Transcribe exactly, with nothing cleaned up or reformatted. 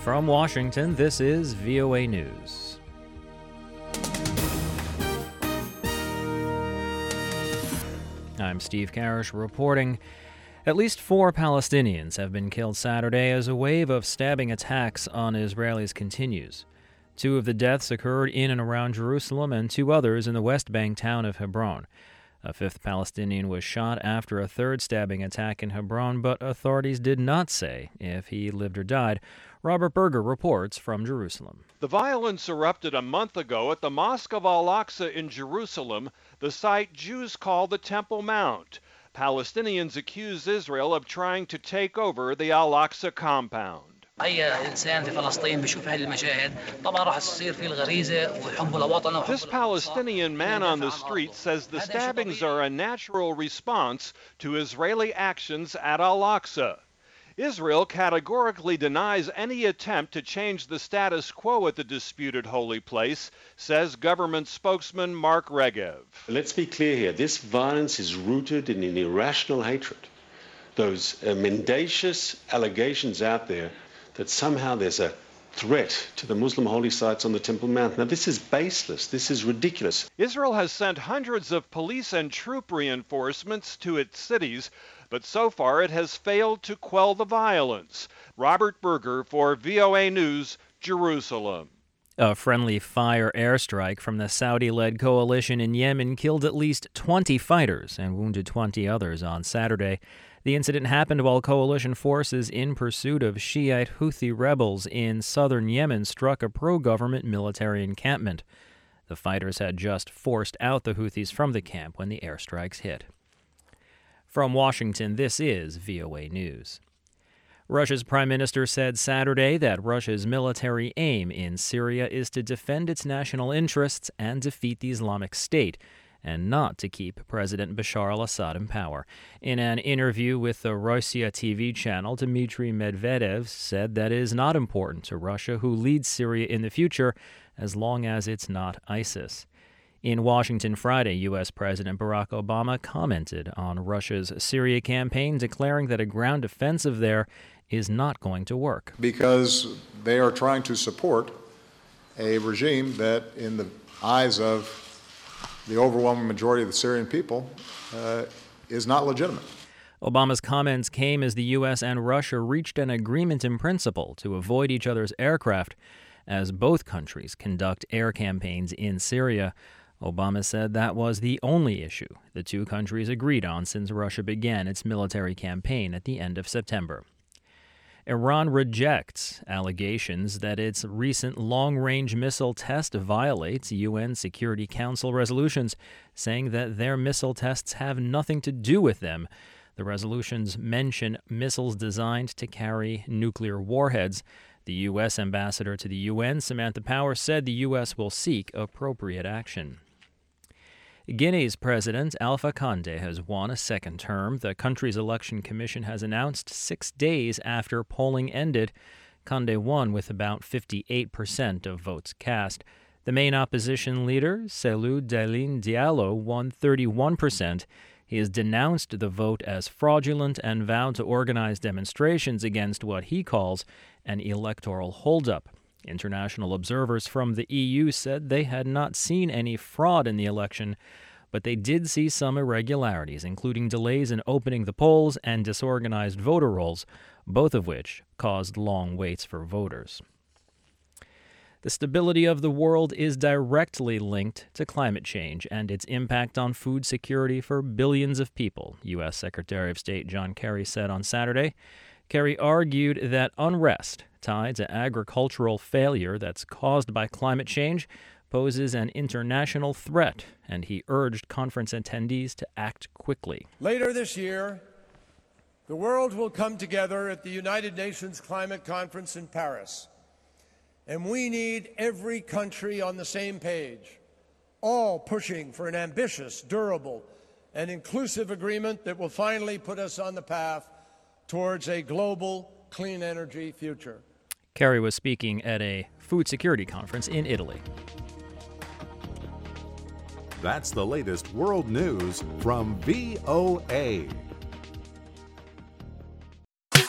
From Washington, this is V O A News. I'm Steve Karish reporting. At least four Palestinians have been killed Saturday as a wave of stabbing attacks on Israelis continues. Two of the deaths occurred in and around Jerusalem and two others in the West Bank town of Hebron. A fifth Palestinian was shot after a third stabbing attack in Hebron, but authorities did not say if he lived or died. Robert Berger reports from Jerusalem. The violence erupted a month ago at the Mosque of Al-Aqsa in Jerusalem, the site Jews call the Temple Mount. Palestinians accuse Israel of trying to take over the Al-Aqsa compound. This Palestinian man on the street says the stabbings are a natural response to Israeli actions at Al-Aqsa. Israel categorically denies any attempt to change the status quo at the disputed holy place, says government spokesman Mark Regev. Let's be clear here. This violence is rooted in an irrational hatred. Those uh, mendacious allegations out there that somehow there's a threat to the Muslim holy sites on the Temple Mount. Now, this is baseless. This is ridiculous. Israel has sent hundreds of police and troop reinforcements to its cities, but so far it has failed to quell the violence. Robert Berger for V O A News, Jerusalem. A friendly fire airstrike from the Saudi-led coalition in Yemen killed at least twenty fighters and wounded twenty others on Saturday. The incident happened while coalition forces in pursuit of Shiite Houthi rebels in southern Yemen struck a pro-government military encampment. The fighters had just forced out the Houthis from the camp when the airstrikes hit. From Washington, this is V O A News. Russia's prime minister said Saturday that Russia's military aim in Syria is to defend its national interests and defeat the Islamic State, and not to keep President Bashar al-Assad in power. In an interview with the Rossiya T V channel, Dmitry Medvedev said that it is not important to Russia who leads Syria in the future as long as it's not ISIS. In Washington Friday, U S. President Barack Obama commented on Russia's Syria campaign, declaring that a ground offensive there is not going to work. Because they are trying to support a regime that, in the eyes of the overwhelming majority of the Syrian people, uh, is not legitimate. Obama's comments came as the U S and Russia reached an agreement in principle to avoid each other's aircraft as both countries conduct air campaigns in Syria. Obama said that was the only issue the two countries agreed on since Russia began its military campaign at the end of September. Iran rejects allegations that its recent long-range missile test violates U N Security Council resolutions, saying that their missile tests have nothing to do with them. The resolutions mention missiles designed to carry nuclear warheads. The U S ambassador to the U N, Samantha Power, said the U S will seek appropriate action. Guinea's president, Alpha Condé, has won a second term. The country's election commission has announced six days after polling ended. Condé won with about fifty-eight percent of votes cast. The main opposition leader, Cellou Dalein Diallo, won thirty-one percent. He has denounced the vote as fraudulent and vowed to organize demonstrations against what he calls an electoral holdup. International observers from the E U said they had not seen any fraud in the election, but they did see some irregularities, including delays in opening the polls and disorganized voter rolls, both of which caused long waits for voters. The stability of the world is directly linked to climate change and its impact on food security for billions of people, U S. Secretary of State John Kerry said on Saturday. Kerry argued that unrest tied to agricultural failure that's caused by climate change poses an international threat, and he urged conference attendees to act quickly. Later this year, the world will come together at the United Nations Climate Conference in Paris, and we need every country on the same page, all pushing for an ambitious, durable, and inclusive agreement that will finally put us on the path towards a global clean energy future. Kerry was speaking at a food security conference in Italy. That's the latest world news from V O A.